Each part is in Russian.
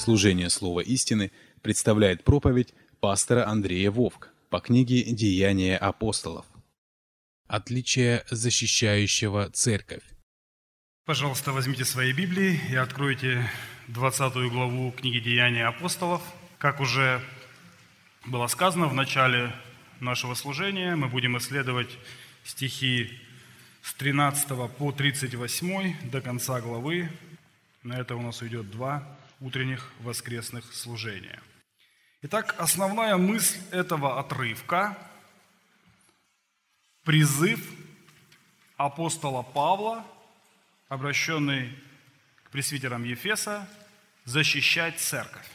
Служение Слова истины представляет проповедь пастора Андрея Вовк по книге «Деяния апостолов». Отличие защищающего церковь. Пожалуйста, возьмите свои Библии и откройте 20 главу книги «Деяния апостолов». Как уже было сказано в начале нашего служения, мы будем исследовать стихи с 13 по 38 до конца главы. На это у нас уйдет 2 утренних воскресных служения. Итак, основная мысль этого отрывка – призыв апостола Павла, обращенный к пресвитерам Ефеса, защищать церковь.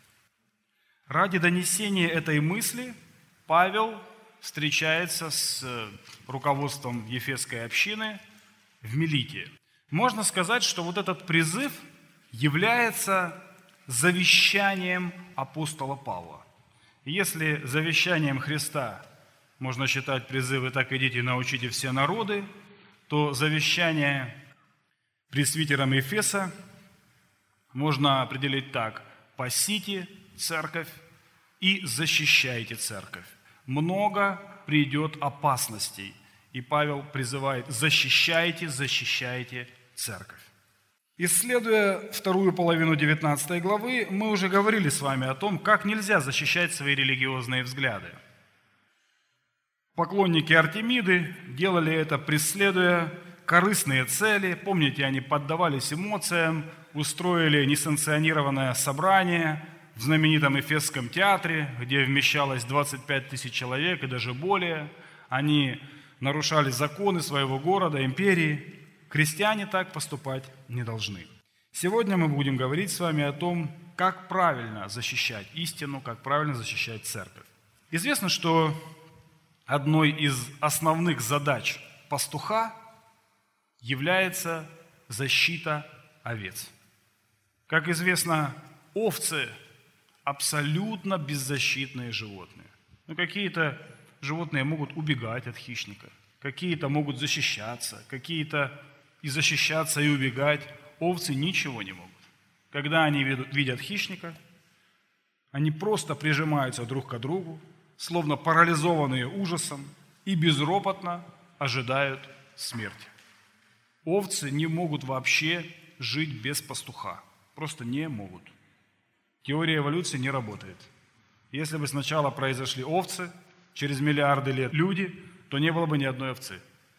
Ради донесения этой мысли Павел встречается с руководством Ефесской общины в Милите. Можно сказать, что вот этот призыв является завещанием апостола Павла. Если завещанием Христа можно считать призывы «так идите и научите все народы», то завещание пресвитерам Ефеса можно определить так: «Пасите церковь и защищайте церковь. Много придет опасностей». И Павел призывает: защищайте церковь. Исследуя вторую половину 19 главы, мы уже говорили с вами о том, как нельзя защищать свои религиозные взгляды. Поклонники Артемиды делали это, преследуя корыстные цели. Помните, они поддавались эмоциям, устроили несанкционированное собрание в знаменитом Эфесском театре, где вмещалось 25 тысяч человек и даже более. Они нарушали законы своего города, империи. Христиане так поступать не должны. Сегодня мы будем говорить с вами о том, как правильно защищать истину, как правильно защищать церковь. Известно, что одной из основных задач пастуха является защита овец. Как известно, овцы абсолютно беззащитные животные. Какие-то животные могут убегать от хищника, какие-то могут защищаться, какие-то и защищаться, и убегать. Овцы ничего не могут. Когда они видят хищника, они просто прижимаются друг к другу, словно парализованные ужасом, и безропотно ожидают смерти. Овцы не могут вообще жить без пастуха. Просто не могут. Теория эволюции не работает. Если бы сначала произошли овцы, через миллиарды лет люди, то не было бы ни одной овцы.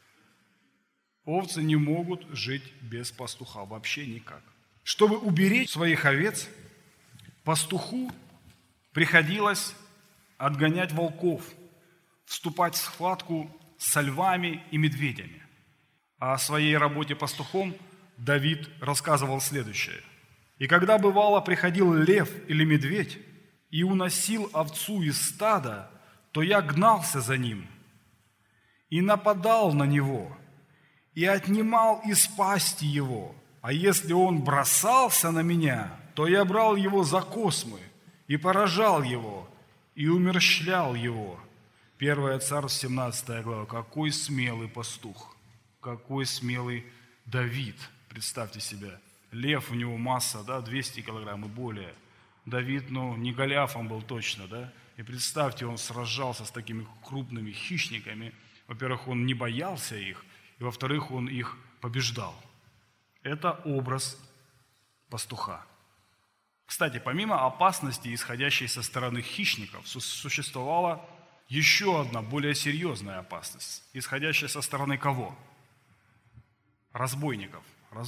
Овцы не могут жить без пастуха, вообще никак. Чтобы уберечь своих овец, пастуху приходилось отгонять волков, вступать в схватку со львами и медведями. А о своей работе пастухом Давид рассказывал следующее. «И когда, бывало, приходил лев или медведь и уносил овцу из стада, то я гнался за ним и нападал на него, и отнимал из пасти его. А если он бросался на меня, то я брал его за космы и поражал его, и умерщвлял его». 1 Царств, 17 глава. Какой смелый пастух, какой смелый Давид. Представьте себе, лев, у него масса, 200 килограмм и более. Давид, не Голиафом был точно, да? И представьте, он сражался с такими крупными хищниками. Во-первых, он не боялся их, и во-вторых, он их побеждал. Это образ пастуха. Кстати, помимо опасности, исходящей со стороны хищников, существовала еще одна, более серьезная опасность, исходящая со стороны кого? Разбойников.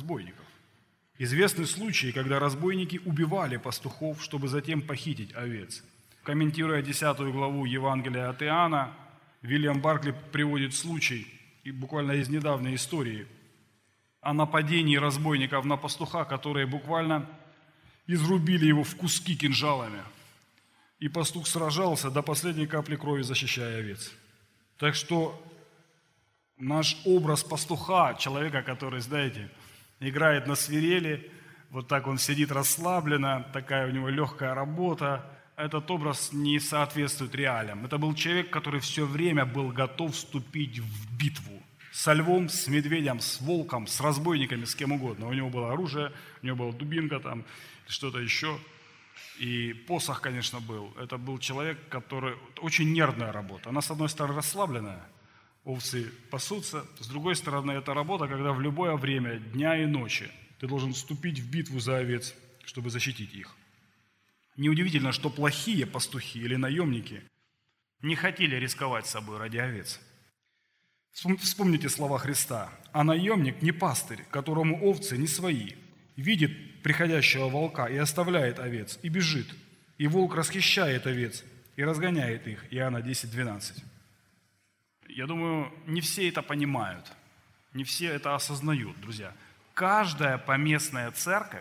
Известны случаи, когда разбойники убивали пастухов, чтобы затем похитить овец. Комментируя 10 главу Евангелия от Иоанна, Вильям Баркли приводит случай, и буквально из недавней истории, о нападении разбойников на пастуха, которые буквально изрубили его в куски кинжалами. И пастух сражался до последней капли крови, защищая овец. Так что наш образ пастуха, человека, который, знаете, играет на свирели, вот так он сидит расслабленно, такая у него легкая работа, этот образ не соответствует реалиям. Это был человек, который все время был готов вступить в битву. Со львом, с медведем, с волком, с разбойниками, с кем угодно. У него было оружие, у него была дубинка там, что-то еще. И посох, конечно, был. Это был человек, который... Очень нервная работа. Она, с одной стороны, расслабленная. Овцы пасутся. С другой стороны, это работа, когда в любое время, дня и ночи, ты должен вступить в битву за овец, чтобы защитить их. Неудивительно, что плохие пастухи или наемники не хотели рисковать собой ради овец. Вспомните слова Христа. «А наемник не пастырь, которому овцы не свои. Видит приходящего волка и оставляет овец, и бежит. И волк расхищает овец и разгоняет их». Иоанна 10:12. Я думаю, не все это понимают, не все это осознают, друзья. Каждая поместная церковь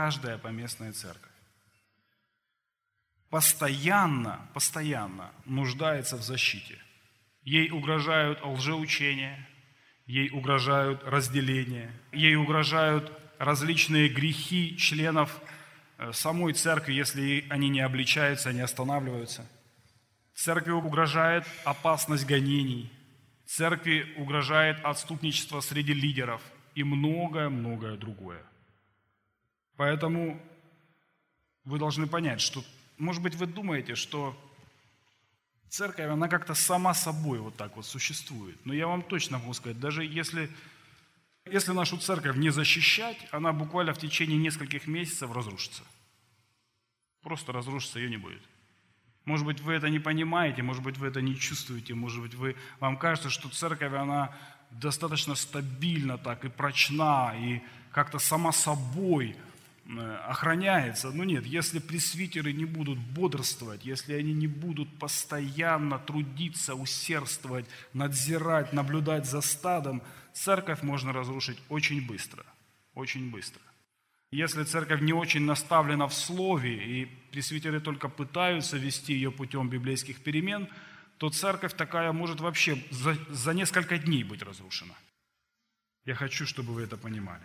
постоянно нуждается в защите. Ей угрожают лжеучения, ей угрожают разделения, ей угрожают различные грехи членов самой церкви, если они не обличаются, не останавливаются. Церкви угрожает опасность гонений, церкви угрожает отступничество среди лидеров и многое-многое другое. Поэтому вы должны понять, что, может быть, вы думаете, что церковь, она как-то сама собой вот так вот существует. Но я вам точно могу сказать, даже если нашу церковь не защищать, она буквально в течение нескольких месяцев разрушится. Просто разрушится, ее не будет. Может быть, вы это не понимаете, может быть, вы это не чувствуете, может быть, вам кажется, что церковь, она достаточно стабильна так и прочна, и как-то сама собой охраняется. Но нет, если пресвитеры не будут бодрствовать, если они не будут постоянно трудиться, усердствовать, надзирать, наблюдать за стадом, церковь можно разрушить очень быстро, очень быстро. Если церковь не очень наставлена в слове, и пресвитеры только пытаются вести ее путем библейских перемен, то церковь такая может вообще за несколько дней быть разрушена. Я хочу, чтобы вы это понимали.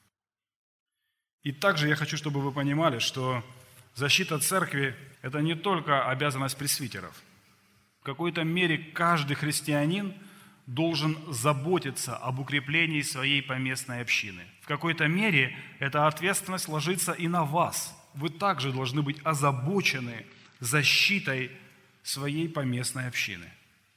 И также я хочу, чтобы вы понимали, что защита церкви – это не только обязанность пресвитеров. В какой-то мере каждый христианин должен заботиться об укреплении своей поместной общины. В какой-то мере эта ответственность ложится и на вас. Вы также должны быть озабочены защитой своей поместной общины.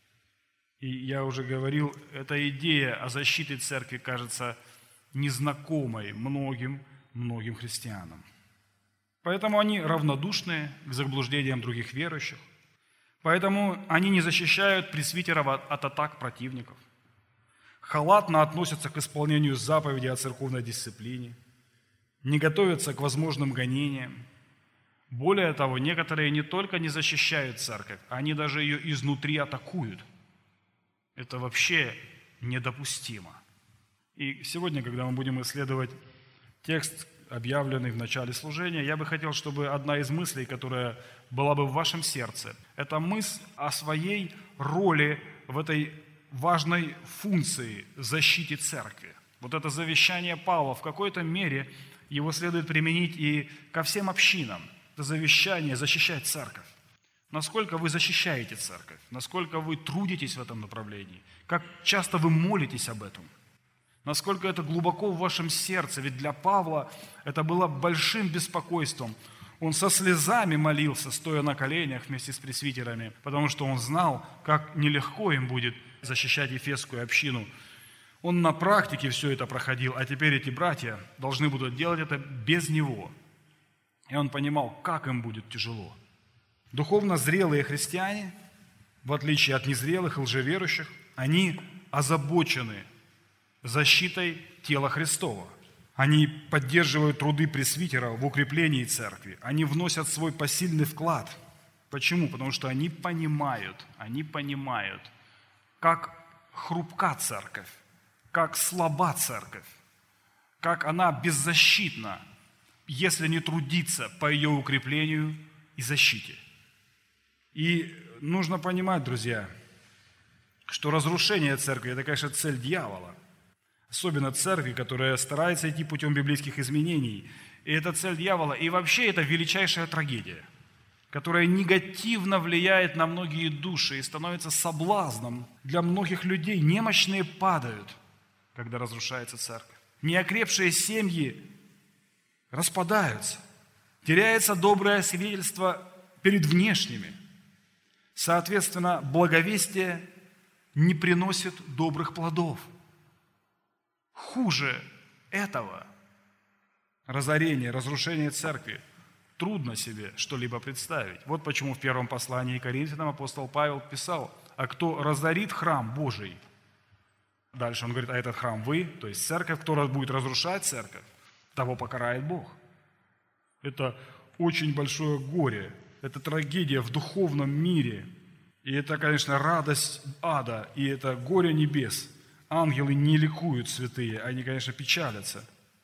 И я уже говорил, эта идея о защите церкви кажется незнакомой многим христианам. Поэтому они равнодушны к заблуждениям других верующих. Поэтому они не защищают пресвитеров от атак противников. Халатно относятся к исполнению заповедей о церковной дисциплине. Не готовятся к возможным гонениям. Более того, некоторые не только не защищают церковь, они даже ее изнутри атакуют. Это вообще недопустимо. И сегодня, когда мы будем исследовать текст, объявленный в начале служения, я бы хотел, чтобы одна из мыслей, которая была бы в вашем сердце, это мысль о своей роли в этой важной функции защите церкви. Вот это завещание Павла, в какой-то мере его следует применить и ко всем общинам. Это завещание защищать церковь. Насколько вы защищаете церковь, насколько вы трудитесь в этом направлении, как часто вы молитесь об этом. Насколько это глубоко в вашем сердце. Ведь для Павла это было большим беспокойством. Он со слезами молился, стоя на коленях вместе с пресвитерами, потому что он знал, как нелегко им будет защищать ефесскую общину. Он на практике все это проходил, а теперь эти братья должны будут делать это без него. И он понимал, как им будет тяжело. Духовно зрелые христиане, в отличие от незрелых и лжеверующих, они озабочены защитой тела Христова. Они поддерживают труды пресвитеров в укреплении церкви. Они вносят свой посильный вклад. Почему? Потому что они понимают, как хрупка церковь, как слаба церковь, как она беззащитна, если не трудиться по ее укреплению и защите. И нужно понимать, друзья, что разрушение церкви – это, конечно, цель дьявола. Особенно церкви, которая старается идти путем библейских изменений. И это цель дьявола. И вообще это величайшая трагедия, которая негативно влияет на многие души и становится соблазном для многих людей. Немощные падают, когда разрушается церковь. Неокрепшие семьи распадаются. Теряется доброе свидетельство перед внешними. Соответственно, благовестие не приносит добрых плодов. Хуже этого разорение, разрушение церкви трудно себе что-либо представить. Вот почему в первом послании к Коринфянам апостол Павел писал: «А кто разорит храм Божий?» Дальше он говорит: «А этот храм вы», то есть церковь, кто будет разрушать церковь, того покарает Бог. Это очень большое горе, это трагедия в духовном мире. И это, конечно, радость ада, и это горе небес. Ангелы не ликуют, святые, они, конечно, печалятся.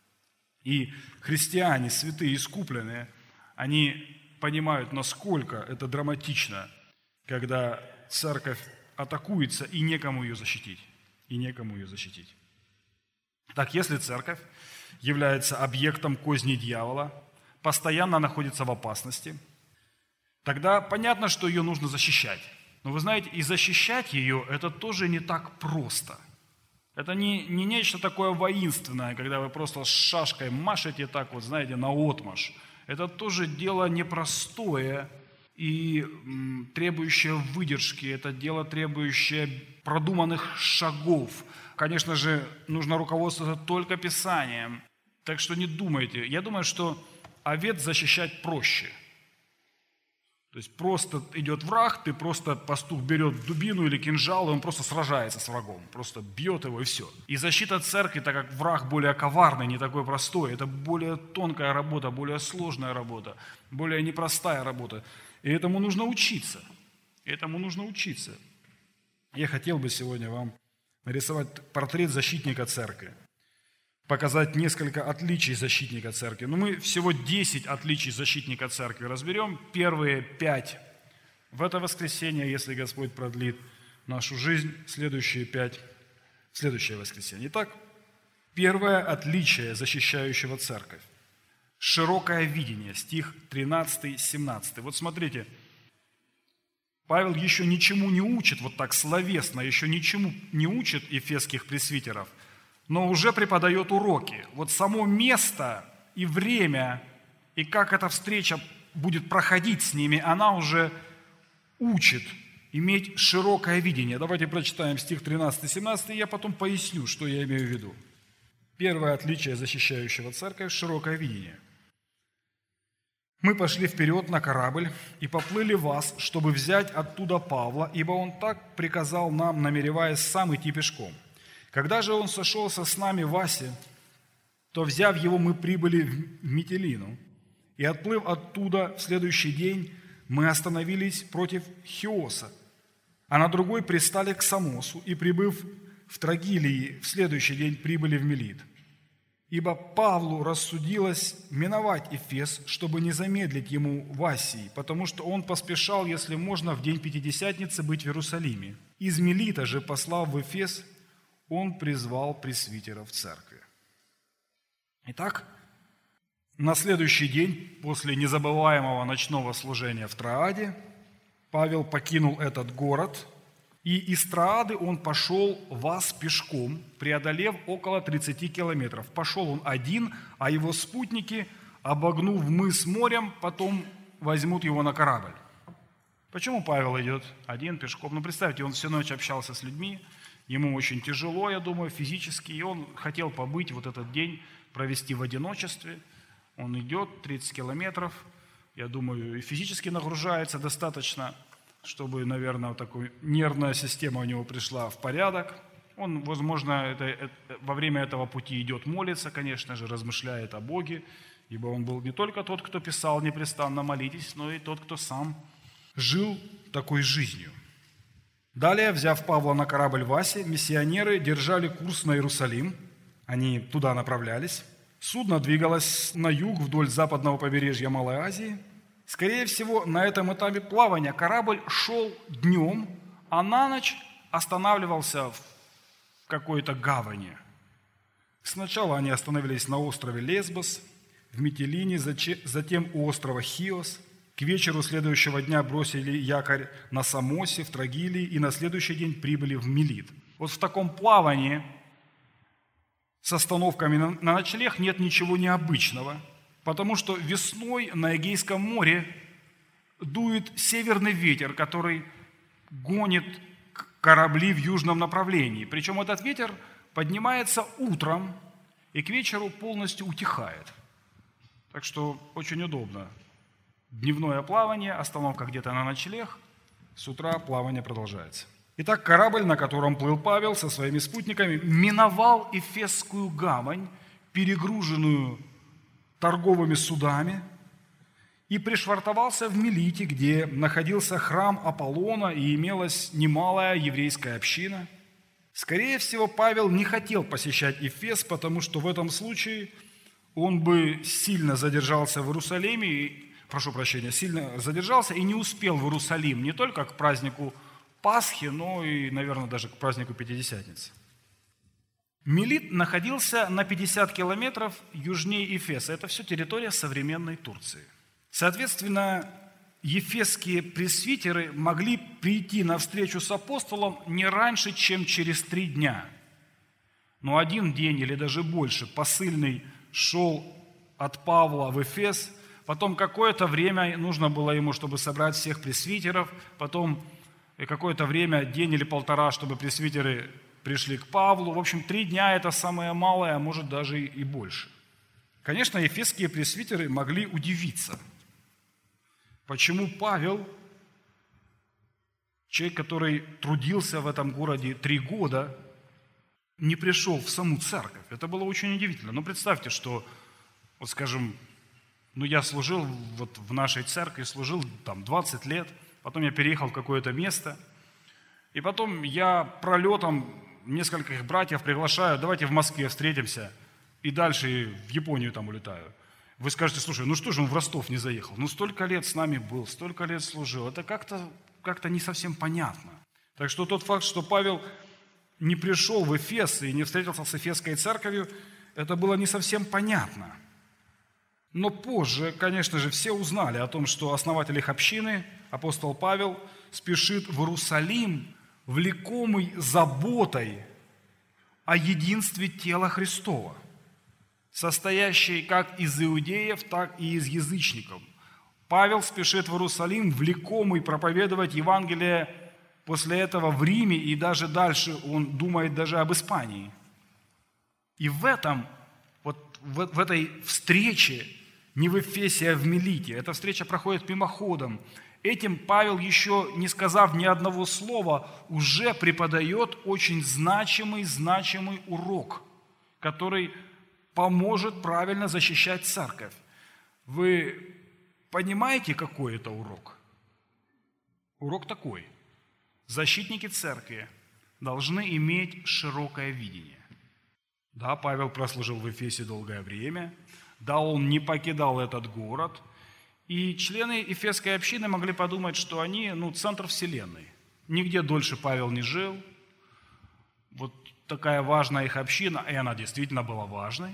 И христиане, святые, искупленные, они понимают, насколько это драматично, когда церковь атакуется, и некому ее защитить. И некому ее защитить. Так, если церковь является объектом козни дьявола, постоянно находится в опасности, тогда понятно, что ее нужно защищать. Но вы знаете, и защищать ее – это тоже не так просто. Это не нечто такое воинственное, когда вы просто с шашкой машете так вот, знаете, наотмашь. Это тоже дело непростое и требующее выдержки. Это дело, требующее продуманных шагов. Конечно же, нужно руководствоваться только Писанием. Так что не думайте. Я думаю, что овец защищать проще. То есть просто идет враг, ты просто, пастух берет дубину или кинжал, и он просто сражается с врагом, просто бьет его и все. И защита церкви, так как враг более коварный, не такой простой, это более тонкая работа, более сложная работа, более непростая работа. И этому нужно учиться. Этому нужно учиться. Я хотел бы сегодня вам нарисовать портрет защитника церкви, показать несколько отличий защитника церкви. Но мы всего 10 отличий защитника церкви разберем. Первые 5 в это воскресенье, если Господь продлит нашу жизнь, следующие 5 в следующее воскресенье. Итак, первое отличие защищающего церковь. Широкое видение, стих 13-17. Вот смотрите, Павел еще ничему не учит, вот так словесно, еще ничему не учит эфесских пресвитеров, но уже преподает уроки. Вот само место и время, и как эта встреча будет проходить с ними, она уже учит иметь широкое видение. Давайте прочитаем стих 13-17, и я потом поясню, что я имею в виду. Первое отличие защищающего церковь – широкое видение. «Мы пошли вперед на корабль и поплыли вас, чтобы взять оттуда Павла, ибо он так приказал нам, намереваясь сам идти пешком. Когда же он сошелся с нами в Асе, то, взяв его, мы прибыли в Митилину, и, отплыв оттуда в следующий день, мы остановились против Хиоса, а на другой пристали к Самосу, и, прибыв в Трогилии, в следующий день прибыли в Милит. Ибо Павлу рассудилось миновать Эфес, чтобы не замедлить ему в Асии, потому что он поспешал, если можно, в день Пятидесятницы быть в Иерусалиме. Из Милита же, послав в Эфес, он призвал пресвитеров церкви». Итак, на следующий день, после незабываемого ночного служения в Трааде, Павел покинул этот город, и из Троады он пошел в Ас пешком, преодолев около 30 километров. Пошел он один, а его спутники, обогнув мыс морем, потом возьмут его на корабль. Почему Павел идет один пешком? Ну, представьте, он всю ночь общался с людьми, ему очень тяжело, я думаю, физически, и он хотел побыть вот этот день, провести в одиночестве. Он идет 30 километров, я думаю, и физически нагружается достаточно, чтобы, наверное, вот такая нервная система у него пришла в порядок. Он, возможно, во время этого пути идет молиться, конечно же, размышляет о Боге, ибо он был не только тот, кто писал «Непрестанно молитесь», но и тот, кто сам жил такой жизнью. Далее, взяв Павла на корабль в Асе, миссионеры держали курс на Иерусалим, они туда направлялись. Судно двигалось на юг вдоль западного побережья Малой Азии. Скорее всего, на этом этапе плавания корабль шел днем, а на ночь останавливался в какой-то гавани. Сначала они остановились на острове Лесбос, в Митилине, затем у острова Хиос. К вечеру следующего дня бросили якорь на Самосе, в Трогилии, и на следующий день прибыли в Милит. Вот в таком плавании с остановками на ночлег нет ничего необычного. Потому что весной на Эгейском море дует северный ветер, который гонит корабли в южном направлении. Причем этот ветер поднимается утром и к вечеру полностью утихает. Так что очень удобно. Дневное плавание, остановка где-то на ночлег, с утра плавание продолжается. Итак, корабль, на котором плыл Павел со своими спутниками, миновал Эфесскую гавань, перегруженную торговыми судами, и пришвартовался в Милите, где находился храм Аполлона и имелась немалая еврейская община. Скорее всего, Павел не хотел посещать Эфес, потому что в этом случае он бы сильно задержался в Иерусалиме, сильно задержался и не успел в Иерусалим не только к празднику Пасхи, но и, наверное, даже к празднику Пятидесятницы. Милит находился на 50 километров южнее Эфеса. Это все территория современной Турции. Соответственно, ефесские пресвитеры могли прийти на встречу с апостолом не раньше, чем через 3 дня. Но 1 день или даже больше посыльный шел от Павла в Эфес, потом какое-то время нужно было ему, чтобы собрать всех пресвитеров, потом какое-то время, день или 1,5, чтобы пресвитеры пришли к Павлу. В общем, 3 дня – это самое малое, а может даже и больше. Конечно, ефесские пресвитеры могли удивиться, почему Павел, человек, который трудился в этом городе 3 года, не пришел в саму церковь. Это было очень удивительно. Но представьте, что, вот скажем, я служил вот в нашей церкви, служил там 20 лет, потом я переехал в какое-то место, и потом я пролетом нескольких братьев приглашаю, давайте в Москве встретимся, и дальше в Японию там улетаю. Вы скажете, слушай, что же он в Ростов не заехал? Столько лет с нами был, столько лет служил. Это как-то не совсем понятно. Так что тот факт, что Павел не пришел в Эфес и не встретился с Эфесской церковью, это было не совсем понятно. Но позже, конечно же, все узнали о том, что основатель их общины, апостол Павел, спешит в Иерусалим, влекомый заботой о единстве тела Христова, состоящей как из иудеев, так и из язычников. Павел спешит в Иерусалим, влекомый проповедовать Евангелие после этого в Риме, и даже дальше он думает даже об Испании. И в этой встрече, не в Эфесе, а в Милите, эта встреча проходит мимоходом. Этим Павел, еще не сказав ни одного слова, уже преподает очень значимый урок, который поможет правильно защищать церковь. Вы понимаете, какой это урок? Урок такой. Защитники церкви должны иметь широкое видение. Да, Павел прослужил в Эфесе долгое время. Да, он не покидал этот город. И члены Эфесской общины могли подумать, что они, центр вселенной. Нигде дольше Павел не жил. Вот такая важная их община, и она действительно была важной.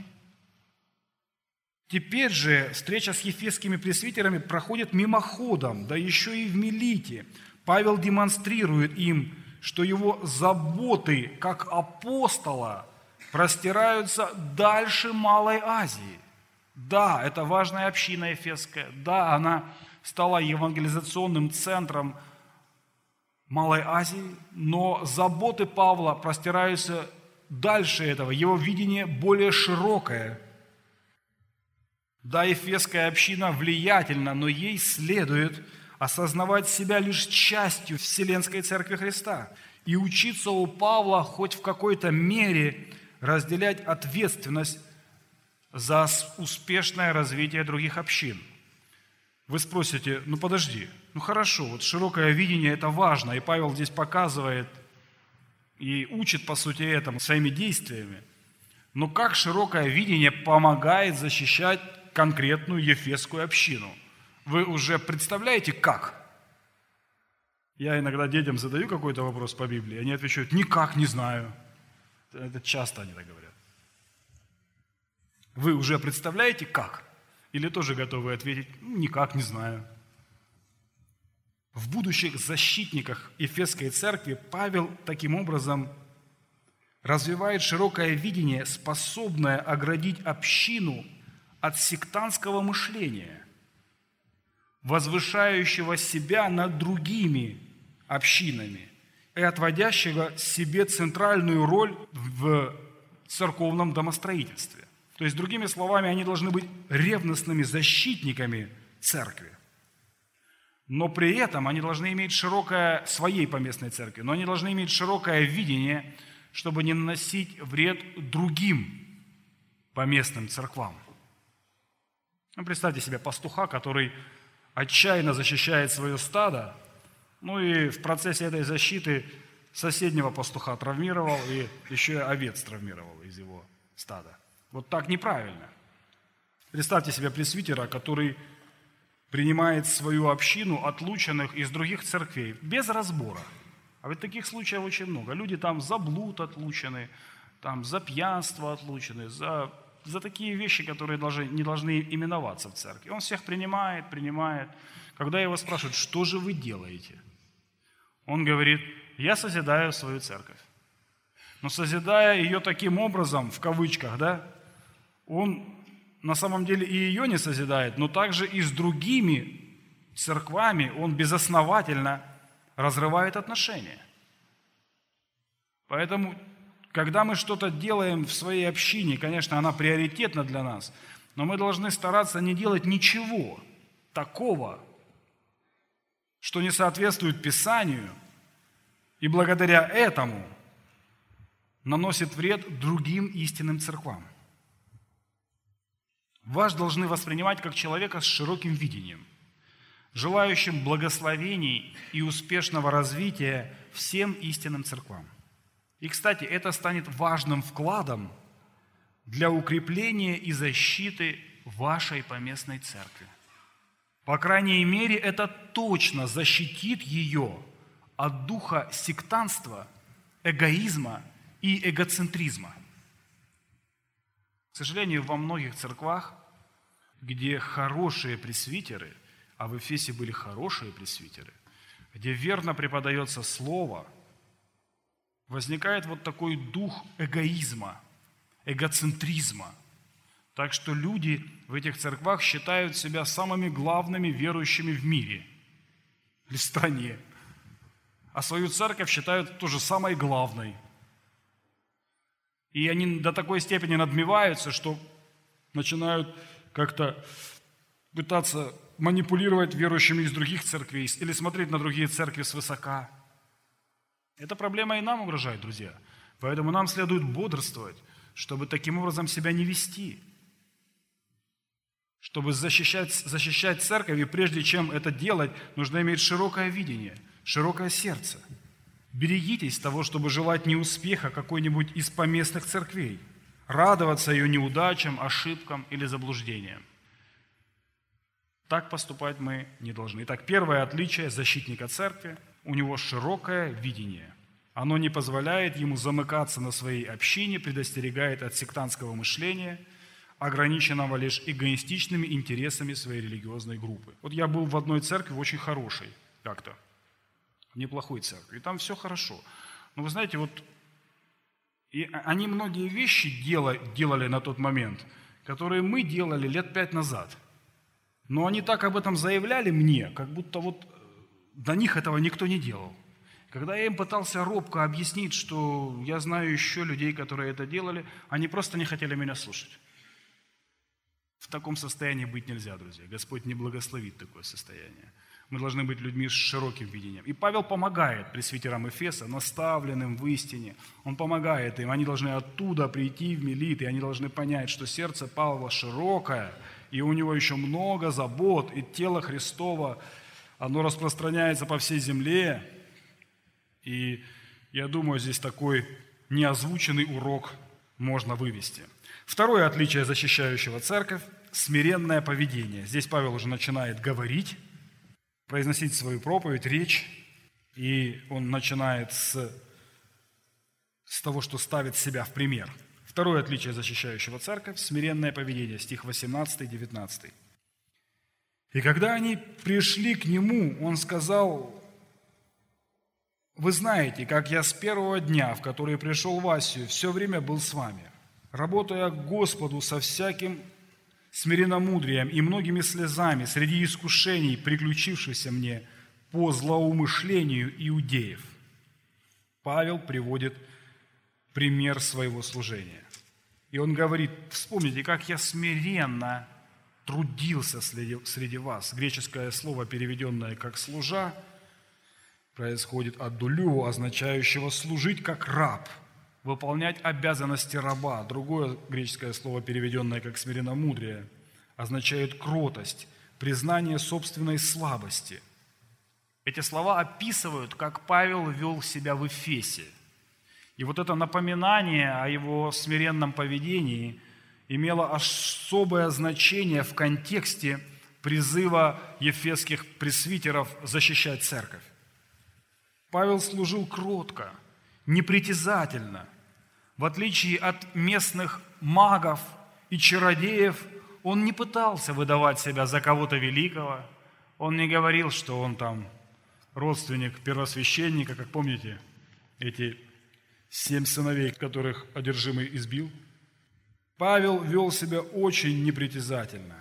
Теперь же встреча с ефесскими пресвитерами проходит мимоходом, да еще и в Милите. Павел демонстрирует им, что его заботы как апостола простираются дальше Малой Азии. Да, это важная община ефесская. Да, она стала евангелизационным центром Малой Азии, но заботы Павла простираются дальше этого. Его видение более широкое. Да, ефесская община влиятельна, но ей следует осознавать себя лишь частью Вселенской Церкви Христа и учиться у Павла хоть в какой-то мере разделять ответственность за успешное развитие других общин. Вы спросите, подожди, хорошо, вот широкое видение – это важно, и Павел здесь показывает и учит, по сути, этому своими действиями. Но как широкое видение помогает защищать конкретную ефесскую общину? Вы уже представляете, как? Я иногда детям задаю какой-то вопрос по Библии, они отвечают, никак не знаю. Это часто они так говорят. Вы уже представляете, как? Или тоже готовы ответить, никак не знаю. В будущих защитниках Эфесской церкви Павел таким образом развивает широкое видение, способное оградить общину от сектантского мышления, возвышающего себя над другими общинами и отводящего себе центральную роль в церковном домостроительстве. То есть, другими словами, они должны быть ревностными защитниками церкви. Но при этом они должны иметь широкое, своей поместной церкви, но они должны иметь широкое видение, чтобы не наносить вред другим поместным церквам. Ну, представьте себе пастуха, который отчаянно защищает свое стадо, ну и в процессе этой защиты соседнего пастуха травмировал и еще и овец травмировал из его стада. Вот так неправильно. Представьте себе пресвитера, который принимает свою общину отлученных из других церквей без разбора. А ведь таких случаев очень много. Люди там за блуд отлучены, там за пьянство отлучены, за такие вещи, которые не должны именоваться в церкви. Он всех принимает. Когда его спрашивают, что же вы делаете? Он говорит, я созидаю свою церковь. Но созидая ее таким образом, в кавычках, да, он на самом деле и ее не созидает, но также и с другими церквами он безосновательно разрывает отношения. Поэтому, когда мы что-то делаем в своей общине, конечно, она приоритетна для нас, но мы должны стараться не делать ничего такого, что не соответствует Писанию, и благодаря этому наносит вред другим истинным церквам. Вас должны воспринимать как человека с широким видением, желающим благословений и успешного развития всем истинным церквам. И, кстати, это станет важным вкладом для укрепления и защиты вашей поместной церкви. По крайней мере, это точно защитит ее от духа сектантства, эгоизма и эгоцентризма. К сожалению, во многих церквах, где хорошие пресвитеры, а в Эфесе были хорошие пресвитеры, где верно преподается Слово, возникает вот такой дух эгоизма, эгоцентризма. Так что люди в этих церквах считают себя самыми главными верующими в мире или в стране, а свою церковь считают тоже самой главной. И они до такой степени надмеваются, что начинают как-то пытаться манипулировать верующими из других церквей или смотреть на другие церкви свысока. Эта проблема и нам угрожает, друзья. Поэтому нам следует бодрствовать, чтобы таким образом себя не вести. Чтобы защищать церковь, и прежде чем это делать, нужно иметь широкое видение, широкое сердце. Берегитесь того, чтобы желать неуспеха какой-нибудь из поместных церквей, радоваться ее неудачам, ошибкам или заблуждениям. Так поступать мы не должны. Итак, первое отличие защитника церкви – у него широкое видение. Оно не позволяет ему замыкаться на своей общине, предостерегает от сектантского мышления, ограниченного лишь эгоистичными интересами своей религиозной группы. Вот я был в одной церкви, очень хорошей как-то, неплохой церкви, и там все хорошо. Но вы знаете, вот и они многие вещи делали на тот момент, которые мы делали лет 5 назад. Но они так об этом заявляли мне, как будто вот до них этого никто не делал. Когда я им пытался робко объяснить, что я знаю еще людей, которые это делали, они просто не хотели меня слушать. В таком состоянии быть нельзя, друзья. Господь не благословит такое состояние. Мы должны быть людьми с широким видением. И Павел помогает пресвитерам Эфеса, наставленным в истине. Он помогает им. Они должны оттуда прийти в Милит, и они должны понять, что сердце Павла широкое, и у него еще много забот, и тело Христово, оно распространяется по всей земле. И я думаю, здесь такой неозвученный урок можно вывести. Второе отличие защищающего церковь – смиренное поведение. Здесь Павел уже начинает говорить, произносить свою проповедь, речь, и он начинает с того, что ставит себя в пример. Второе отличие защищающего церковь – смиренное поведение, стих 18-19. «И когда они пришли к нему, он сказал: вы знаете, как я с первого дня, в который пришел в Асию, все время был с вами, работая к Господу со всяким смиренномудрием и многими слезами среди искушений, приключившихся мне по злоумышлению иудеев». Павел приводит пример своего служения. И он говорит: вспомните, как я смиренно трудился среди вас. Греческое слово, переведенное как «служа», происходит от «дулю», означающего «служить как раб», выполнять обязанности раба. Другое греческое слово, переведенное как «смиренномудрие», означает кротость, признание собственной слабости. Эти слова описывают, как Павел вел себя в Эфесе. И вот это напоминание о его смиренном поведении имело особое значение в контексте призыва ефесских пресвитеров защищать церковь. Павел служил кротко, непритязательно. В отличие от местных магов и чародеев, он не пытался выдавать себя за кого-то великого. Он не говорил, что он там родственник первосвященника, как помните, эти 7 сыновей, которых одержимый избил. Павел вел себя очень непритязательно.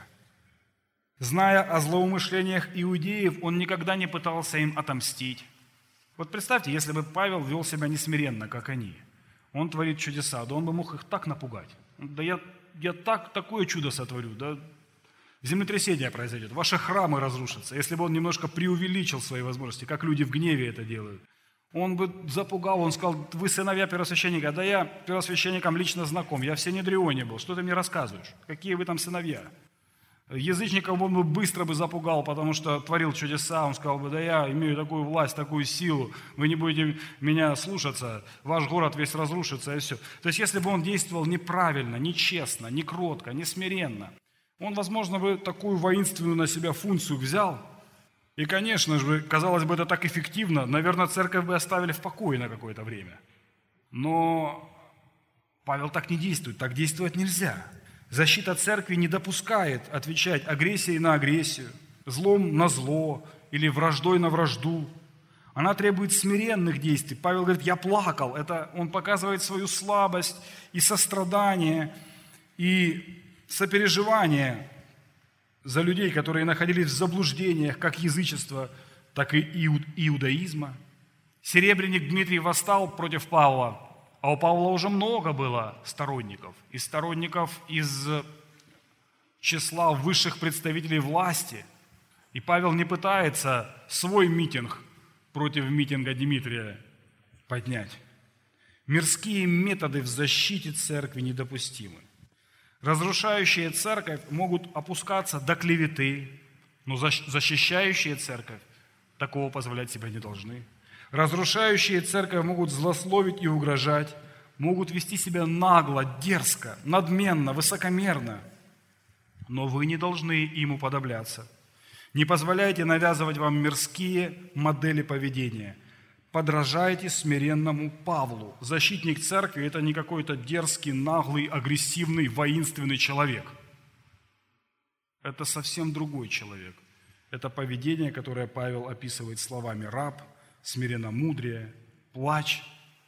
Зная о злоумышлениях иудеев, он никогда не пытался им отомстить. Вот представьте, если бы Павел вел себя несмиренно, как они. Он творит чудеса, да он бы мог их так напугать. Да я такое чудо сотворю, да землетрясение произойдет, ваши храмы разрушатся. Если бы он немножко преувеличил свои возможности, как люди в гневе это делают, он бы запугал, он сказал: вы сыновья первосвященника, да я первосвященникам лично знаком, я в Синедрионе был, что ты мне рассказываешь, какие вы там сыновья? Язычников он бы быстро запугал, потому что творил чудеса, он сказал бы: да я имею такую власть, такую силу, вы не будете меня слушаться, ваш город весь разрушится и все. То есть если бы он действовал неправильно, нечестно, не кротко, не смиренно, он, возможно, бы такую воинственную на себя функцию взял. И, конечно же, казалось бы, это так эффективно, наверное, церковь бы оставили в покое на какое-то время. Но Павел так не действует, так действовать нельзя. Защита церкви не допускает отвечать агрессией на агрессию, злом на зло или враждой на вражду. Она требует смиренных действий. Павел говорит: я плакал. Это он показывает свою слабость и сострадание, и сопереживание за людей, которые находились в заблуждениях как язычества, так и иудаизма. Серебряник Дмитрий восстал против Павла, а у Павла уже много было сторонников. И сторонников из числа высших представителей власти. И Павел не пытается свой митинг против митинга Дмитрия поднять. Мирские методы в защите церкви недопустимы. Разрушающие церковь могут опускаться до клеветы, но защищающие церковь такого позволять себе не должны. Разрушающие церковь могут злословить и угрожать, могут вести себя нагло, дерзко, надменно, высокомерно, но вы не должны им уподобляться. Не позволяйте навязывать вам мирские модели поведения. Подражайте смиренному Павлу. Защитник церкви – это не какой-то дерзкий, наглый, агрессивный, воинственный человек. Это совсем другой человек. Это поведение, которое Павел описывает словами раб, смиренномудрие, плач.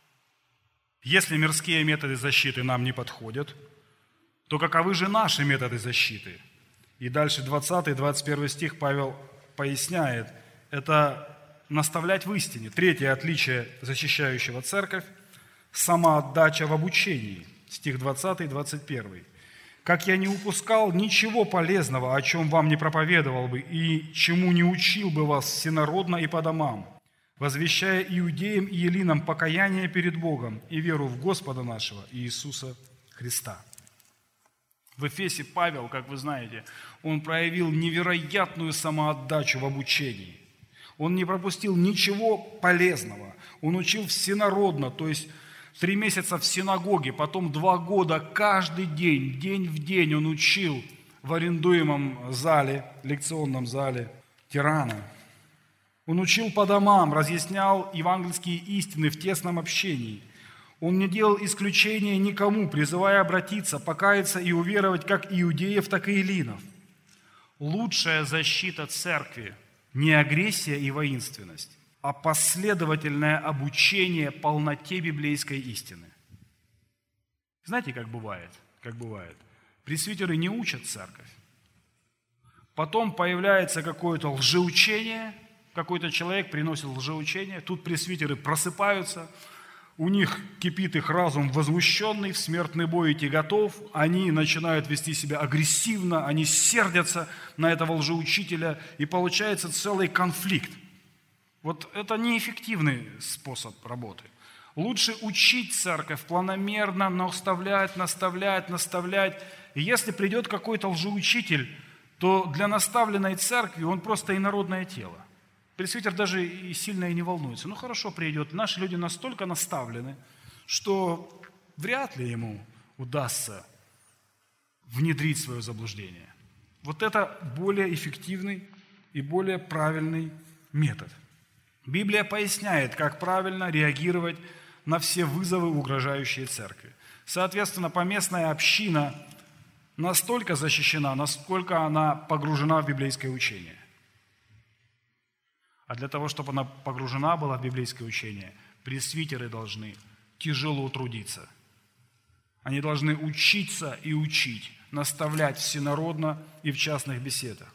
Если мирские методы защиты нам не подходят, то каковы же наши методы защиты? И дальше 20-21 стих Павел поясняет. Это наставлять в истине. Третье отличие защищающего церковь – самоотдача в обучении. Стих 20-21. «Как я не упускал ничего полезного, о чем вам не проповедовал бы, и чему не учил бы вас всенародно и по домам, возвещая иудеям и елинам покаяние перед Богом и веру в Господа нашего Иисуса Христа». В Эфесе Павел, как вы знаете, он проявил невероятную самоотдачу в обучении. Он не пропустил ничего полезного. Он учил всенародно, то есть 3 месяца в синагоге, потом 2 года каждый день в день он учил в арендуемом зале, лекционном зале Тирана. Он учил по домам, разъяснял евангельские истины в тесном общении. Он не делал исключения никому, призывая обратиться, покаяться и уверовать как иудеев, так и эллинов. Лучшая защита церкви – не агрессия и воинственность, а последовательное обучение полноте библейской истины. Знаете, как бывает? Пресвитеры не учат церковь. Потом появляется какое-то лжеучение, какой-то человек приносит лжеучение, тут пресвитеры просыпаются, у них кипит их разум возмущенный, в смертный бой идти готов, они начинают вести себя агрессивно, они сердятся на этого лжеучителя, и получается целый конфликт. Вот это неэффективный способ работы. Лучше учить церковь планомерно, наставлять. И если придет какой-то лжеучитель, то для наставленной церкви он просто инородное тело. Пресвитер даже и сильно и не волнуется. Ну хорошо, придет. Наши люди настолько наставлены, что вряд ли ему удастся внедрить свое заблуждение. Вот это более эффективный и более правильный метод. Библия поясняет, как правильно реагировать на все вызовы, угрожающие церкви. Соответственно, поместная община настолько защищена, насколько она погружена в библейское учение. А для того, чтобы она погружена была в библейское учение, пресвитеры должны тяжело трудиться. Они должны учиться и учить, наставлять всенародно и в частных беседах.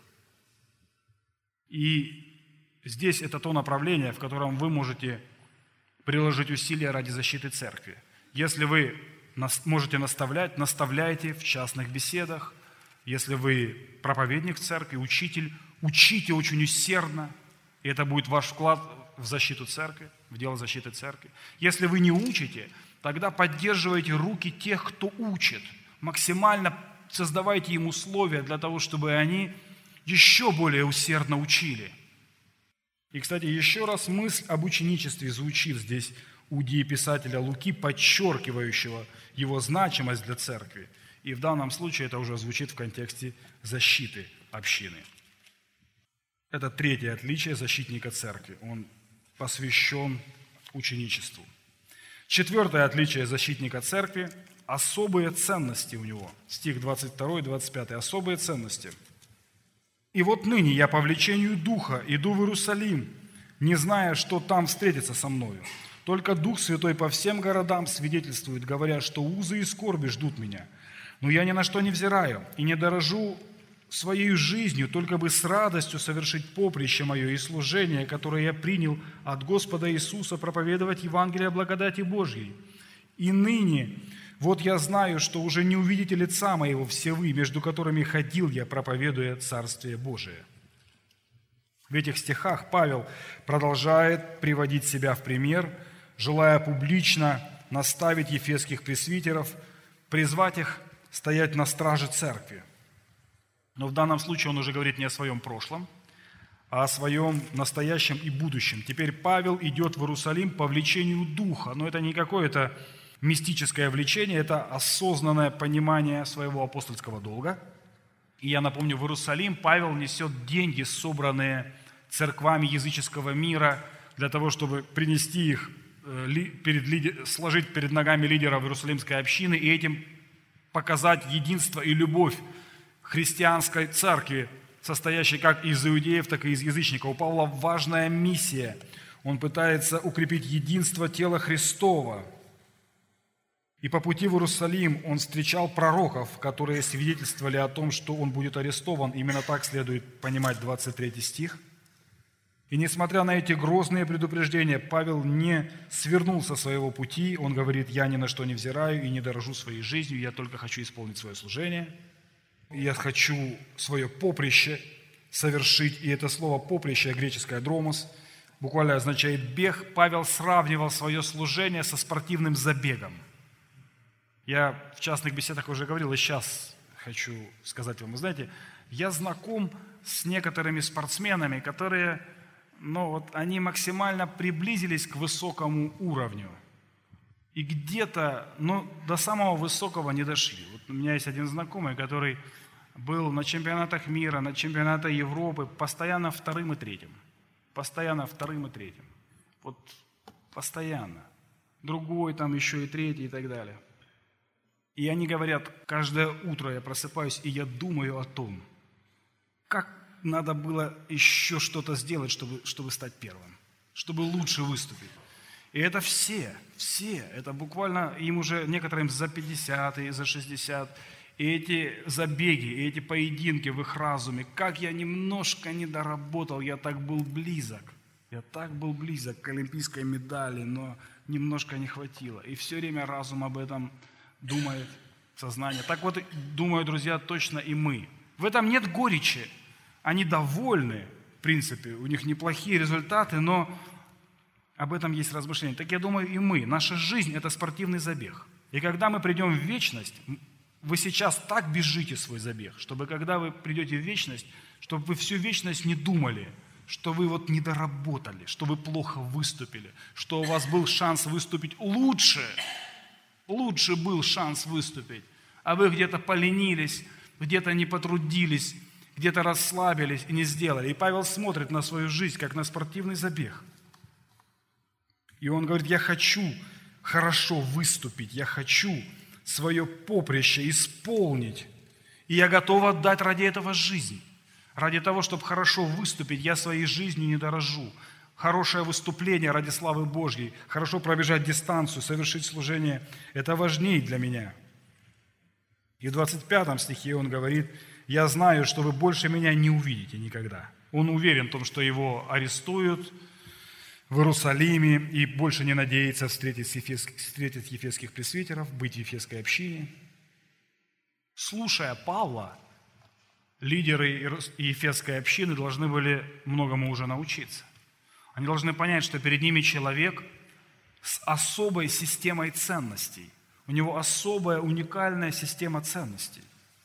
И здесь это то направление, в котором вы можете приложить усилия ради защиты церкви. Если вы можете наставлять, наставляйте в частных беседах. Если вы проповедник в церкви, учитель, учите очень усердно. И это будет ваш вклад в защиту церкви, в дело защиты церкви. Если вы не учите, тогда поддерживайте руки тех, кто учит. Максимально создавайте им условия для того, чтобы они еще более усердно учили. И, кстати, еще раз мысль об ученичестве звучит здесь у дееписателя Луки, подчеркивающего его значимость для церкви. И в данном случае это уже звучит в контексте защиты общины. Это третье отличие защитника церкви. Он посвящен ученичеству. Четвертое отличие защитника церкви – особые ценности у него. Стих 22 и 25. Особые ценности. «И вот ныне я по влечению Духа иду в Иерусалим, не зная, что там встретится со мною. Только Дух Святой по всем городам свидетельствует, говоря, что узы и скорби ждут меня. Но я ни на что не взираю и не дорожу своей жизнью, только бы с радостью совершить поприще мое и служение, которое я принял от Господа Иисуса, проповедовать Евангелие благодати Божьей. И ныне вот я знаю, что уже не увидите лица моего все вы, между которыми ходил я, проповедуя Царствие Божие». В этих стихах Павел продолжает приводить себя в пример, желая публично наставить ефесских пресвитеров, призвать их стоять на страже церкви. Но в данном случае он уже говорит не о своем прошлом, а о своем настоящем и будущем. Теперь Павел идет в Иерусалим по влечению Духа, но это не какое-то мистическое влечение, это осознанное понимание своего апостольского долга. И я напомню, в Иерусалим Павел несет деньги, собранные церквами языческого мира, для того, чтобы принести их, сложить перед ногами лидеров Иерусалимской общины и этим показать единство и любовь христианской церкви, состоящей как из иудеев, так и из язычников. У Павла важная миссия. Он пытается укрепить единство тела Христова. И по пути в Иерусалим он встречал пророков, которые свидетельствовали о том, что он будет арестован. Именно так следует понимать 23 стих. И несмотря на эти грозные предупреждения, Павел не свернул со своего пути. Он говорит: «Я ни на что не взираю и не дорожу своей жизнью, я только хочу исполнить свое служение. Я хочу свое поприще совершить». И это слово «поприще», греческое «дромос», буквально означает «бег». Павел сравнивал свое служение со спортивным забегом. Я в частных беседах уже говорил, и сейчас хочу сказать вам, вы знаете, я знаком с некоторыми спортсменами, которые, они максимально приблизились к высокому уровню. И где-то, до самого высокого не дошли. Вот у меня есть один знакомый, который был на чемпионатах мира, на чемпионатах Европы, постоянно вторым и третьим. Вот постоянно. Другой там еще и третий и так далее. И они говорят: каждое утро я просыпаюсь, и я думаю о том, как надо было еще что-то сделать, чтобы стать первым, чтобы лучше выступить. И это все, это буквально, им уже некоторым за 50 и за 60, И эти забеги, и эти поединки в их разуме, как я немножко не доработал, я так был близок. Я так был близок к олимпийской медали, но немножко не хватило. И все время разум об этом думает, сознание. Так вот, думаю, друзья, точно и мы. В этом нет горечи. Они довольны, в принципе, у них неплохие результаты, но об этом есть размышления. Так я думаю, и мы. Наша жизнь – это спортивный забег. И когда мы придем в вечность, вы сейчас так бежите свой забег, чтобы когда вы придете в вечность, чтобы вы всю вечность не думали, что вы вот не доработали, что вы плохо выступили, что у вас был шанс выступить лучше. Лучше был шанс выступить, а вы где-то поленились, где-то не потрудились, где-то расслабились и не сделали. И Павел смотрит на свою жизнь, как на спортивный забег. И он говорит, я хочу хорошо выступить, я хочу свое поприще исполнить, и я готов отдать ради этого жизнь. Ради того, чтобы хорошо выступить, я своей жизнью не дорожу. Хорошее выступление ради славы Божьей, хорошо пробежать дистанцию, совершить служение – это важнее для меня. И в 25 стихе он говорит, «Я знаю, что вы больше меня не увидите никогда». Он уверен в том, что его арестуют в Иерусалиме и больше не надеется встретить ефесских пресвитеров, быть в ефесской общине. Слушая Павла, лидеры ефесской общины должны были многому уже научиться. Они должны понять, что перед ними человек с особой системой ценностей. У него особая, уникальная система ценностей.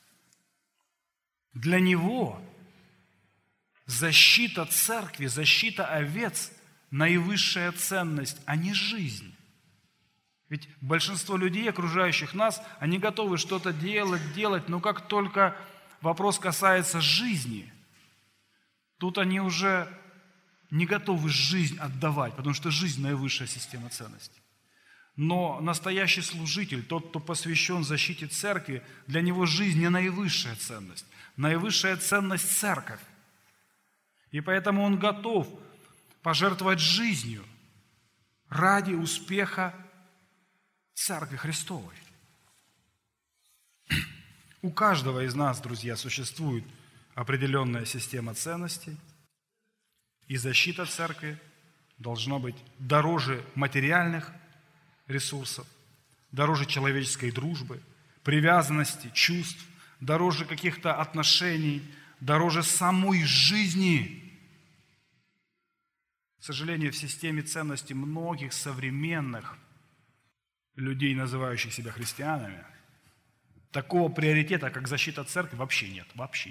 Для него защита церкви, защита овец – наивысшая ценность, а не жизнь. Ведь большинство людей, окружающих нас, они готовы что-то делать, но как только вопрос касается жизни, тут они уже не готовы жизнь отдавать, потому что жизнь – наивысшая система ценностей. Но настоящий служитель, тот, кто посвящен защите церкви, для него жизнь не наивысшая ценность. Наивысшая ценность – церковь. И поэтому он готов пожертвовать жизнью ради успеха Церкви Христовой. У каждого из нас, друзья, существует определенная система ценностей, и защита церкви должна быть дороже материальных ресурсов, дороже человеческой дружбы, привязанности, чувств, дороже каких-то отношений, дороже самой жизни. К сожалению, в системе ценностей многих современных людей, называющих себя христианами, такого приоритета, как защита церкви, вообще нет.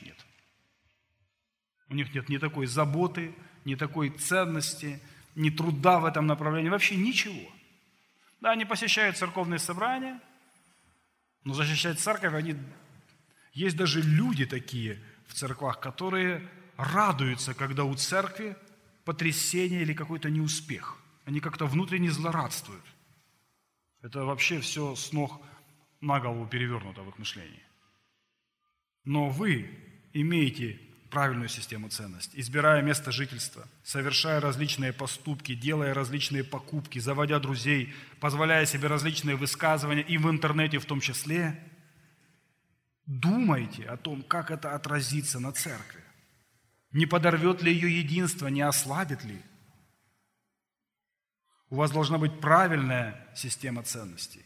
У них нет ни такой заботы, ни такой ценности, ни труда в этом направлении, вообще ничего. Да, они посещают церковные собрания, но защищать церковь, есть даже люди такие в церквах, которые радуются, когда у церкви потрясение или какой-то неуспех. Они как-то внутренне злорадствуют. Это вообще все с ног на голову перевернуто в их мышлении. Но вы имеете правильную систему ценностей, избирая место жительства, совершая различные поступки, делая различные покупки, заводя друзей, позволяя себе различные высказывания и в интернете в том числе. Думайте о том, как это отразится на церкви. Не подорвет ли ее единство, не ослабит ли? У вас должна быть правильная система ценностей,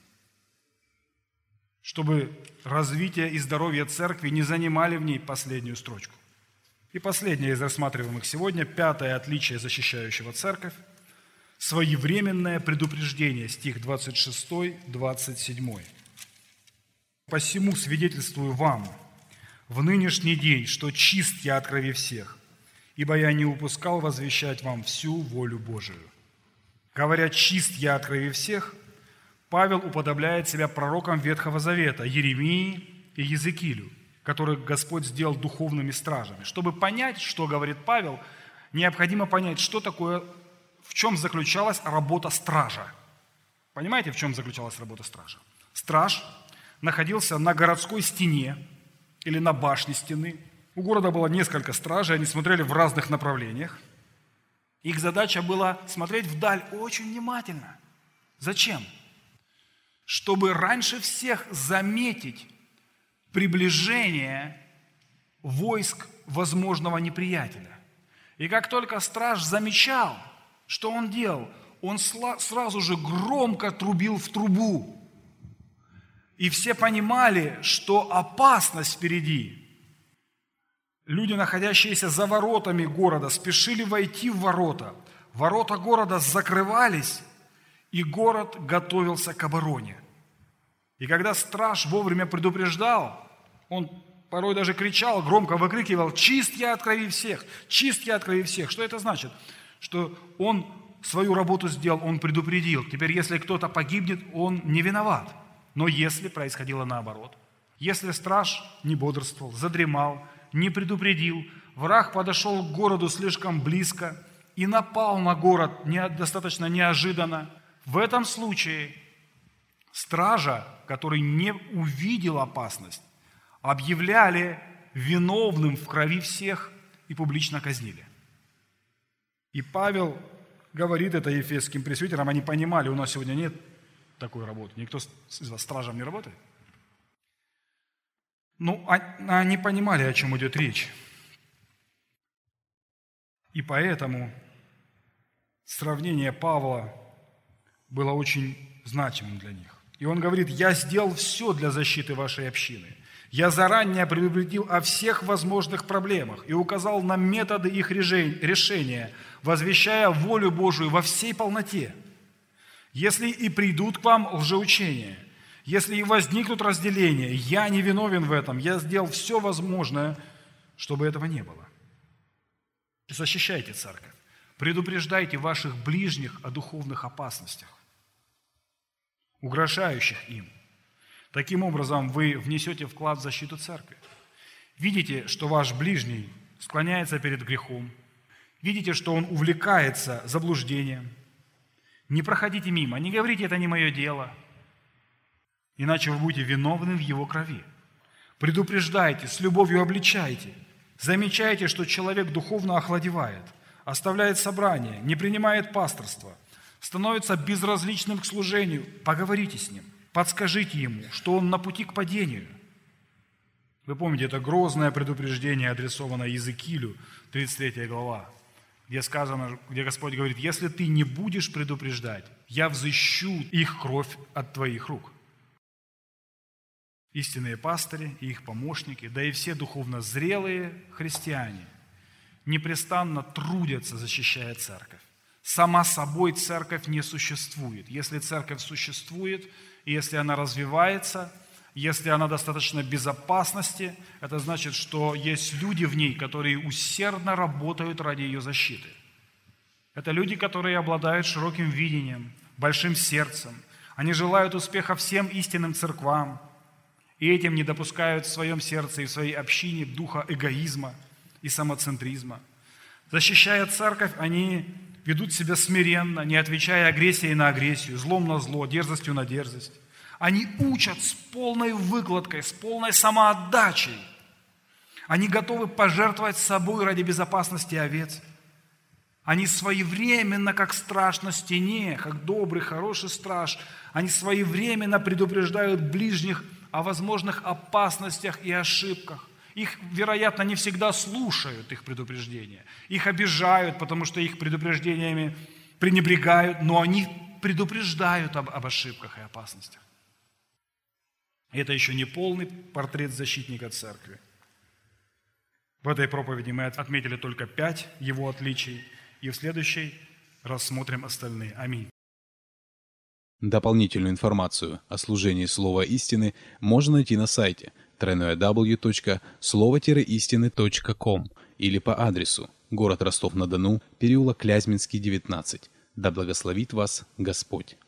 чтобы развитие и здоровье церкви не занимали в ней последнюю строчку. И последнее из рассматриваемых сегодня, 5-е отличие защищающего церковь, своевременное предупреждение, стих 26-27. «Посему свидетельствую вам в нынешний день, что чист я от крови всех, ибо я не упускал возвещать вам всю волю Божию». Говоря «чист я от крови всех», Павел уподобляет себя пророкам Ветхого Завета, Иеремии и Иезекиилю, которых Господь сделал духовными стражами. Чтобы понять, что говорит Павел, необходимо понять, что такое, в чем заключалась работа стража. Понимаете, в чем заключалась работа стража? Страж находился на городской стене или на башне стены. У города было несколько стражей, они смотрели в разных направлениях. Их задача была смотреть вдаль очень внимательно. Зачем? Чтобы раньше всех заметить приближение войск возможного неприятеля. И как только страж замечал, что он делал, он сразу же громко трубил в трубу. И все понимали, что опасность впереди. Люди, находящиеся за воротами города, спешили войти в ворота. Ворота города закрывались, и город готовился к обороне. И когда страж вовремя предупреждал, он порой даже кричал, громко выкрикивал: «Чист я от крови всех! Чист я от крови всех!» Что это значит? Что он свою работу сделал, он предупредил. Теперь, если кто-то погибнет, он не виноват. Но если происходило наоборот, если страж не бодрствовал, задремал, не предупредил, враг подошел к городу слишком близко и напал на город достаточно неожиданно, в этом случае стража, который не увидел опасность, объявляли виновным в крови всех и публично казнили. И Павел говорит это ефесским пресвитерам, они понимали, у нас сегодня нет такой работы. Никто из вас стражем не работает? Ну, они понимали, о чем идет речь. И поэтому сравнение Павла было очень значимым для них. И он говорит: «Я сделал все для защиты вашей общины. Я заранее предупредил о всех возможных проблемах и указал на методы их решения, возвещая волю Божию во всей полноте. Если и придут к вам лжеучения, если и возникнут разделения, я не виновен в этом, я сделал все возможное, чтобы этого не было». Защищайте церковь, предупреждайте ваших ближних о духовных опасностях, угрожающих им. Таким образом, вы внесете вклад в защиту церкви. Видите, что ваш ближний склоняется перед грехом, видите, что он увлекается заблуждением. Не проходите мимо, не говорите: «Это не мое дело», иначе вы будете виновны в его крови. Предупреждайте, с любовью обличайте. Замечайте, что человек духовно охладевает, оставляет собрание, не принимает пасторство, становится безразличным к служению. Поговорите с ним, подскажите ему, что он на пути к падению. Вы помните, это грозное предупреждение, адресованное Иезекиилю, 33 глава, где сказано, где Господь говорит: «Если ты не будешь предупреждать, я взыщу их кровь от твоих рук». Истинные пастыри и их помощники, да и все духовно зрелые христиане непрестанно трудятся, защищая церковь. Сама собой церковь не существует. Если церковь существует, и если она развивается, если она достаточно безопасности, это значит, что есть люди в ней, которые усердно работают ради ее защиты. Это люди, которые обладают широким видением, большим сердцем. Они желают успеха всем истинным церквам, и этим не допускают в своем сердце и в своей общине духа эгоизма и самоцентризма. Защищая церковь, они ведут себя смиренно, не отвечая агрессией на агрессию, злом на зло, дерзостью на дерзость. Они учат с полной выкладкой, с полной самоотдачей. Они готовы пожертвовать собой ради безопасности овец. Они своевременно, как страж на стене, как добрый, хороший страж, они своевременно предупреждают ближних о возможных опасностях и ошибках. Их, вероятно, не всегда слушают, их предупреждения. Их обижают, потому что их предупреждениями пренебрегают, но они предупреждают об ошибках и опасностях. И это еще не полный портрет защитника церкви. В этой проповеди мы отметили только 5 его отличий, и в следующей рассмотрим остальные. Аминь. Дополнительную информацию о служении Слова Истины можно найти на сайте www.slovo-истины.com или по адресу город Ростов-на-Дону, переулок Клязьминский, 19. Да благословит вас Господь!